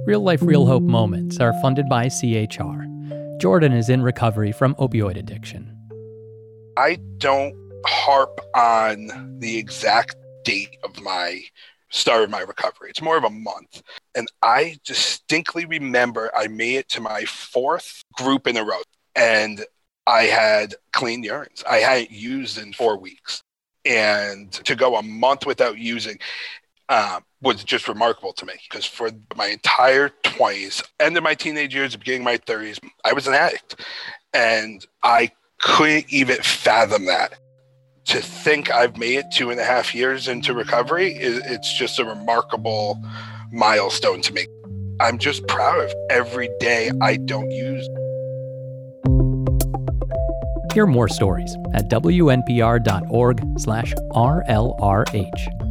Real Life, Real Hope Moments are funded by CHR. Jordan is in recovery from opioid addiction. I don't harp on the exact date of my start of my recovery. It's more of a month. And I distinctly remember I made it to my fourth group in a row. And I had clean urines. I hadn't used in 4 weeks. And to go a month without using was just remarkable to me, because for my entire 20s, end of my teenage years, beginning of my 30s, I was an addict. And I couldn't even fathom that. To think I've made it 2.5 years into recovery, it's just a remarkable milestone to me. I'm just proud of every day I don't use. Hear more stories at wnpr.org/RLRH.